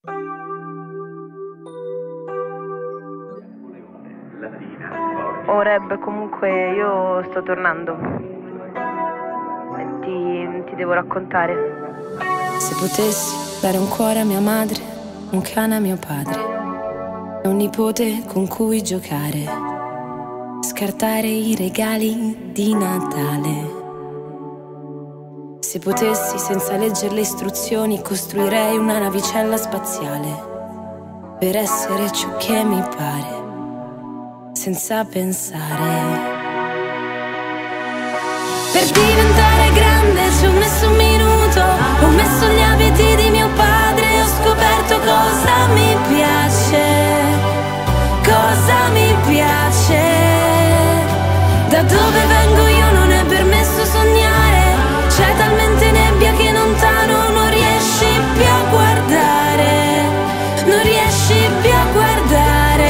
Oh Reb, comunque io sto tornando e ti devo raccontare. Se potessi dare un cuore a mia madre, un cane a mio padre e un nipote con cui giocare, scartare i regali di Natale. Se potessi, senza leggere le istruzioni, costruirei una navicella spaziale per essere ciò che mi pare, senza pensare. Per diventare grande ci ho messo un minuto, ho messo gli abiti di mio padre e ho scoperto cosa mi piace, cosa mi piace. Da dove vengo io non è permesso sognare, c'è talmente nebbia che lontano non riesci più a guardare, non riesci più a guardare.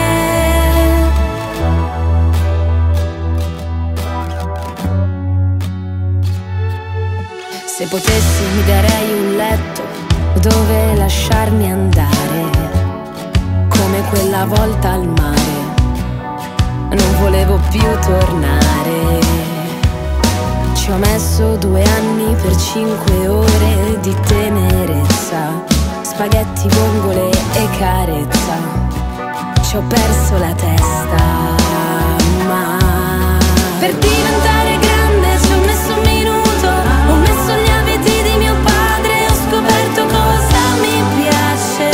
Se potessi mi darei un letto dove lasciarmi andare, come quella volta al mare, non volevo più tornare. Ci ho messo 2 anni per 5 ore di tenerezza, spaghetti, vongole e carezza. Ci ho perso la testa, ma per diventare grande ci ho messo un minuto, ho messo gli abiti di mio padre e ho scoperto cosa mi piace,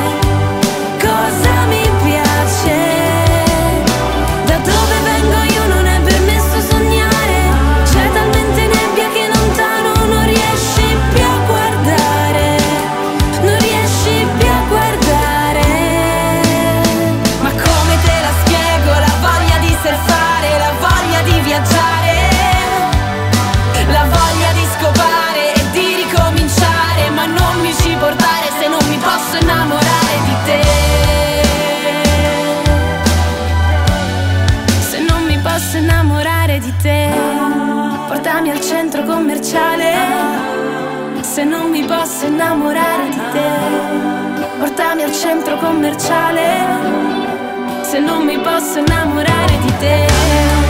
cosa mi piace. Da dove vengo io non è permesso sognare, c'è talmente nebbia che lontano non riesci più a guardare, non riesci più a guardare. Ma come te la spiego la voglia di surfare, la voglia di viaggiare, la voglia di scopare e di ricominciare, ma non mi ci portare se non mi posso innamorare di te, se non mi posso innamorare di te. Portami al centro commerciale, se non mi posso innamorare di te. Portami al centro commerciale, se non mi posso innamorare di te.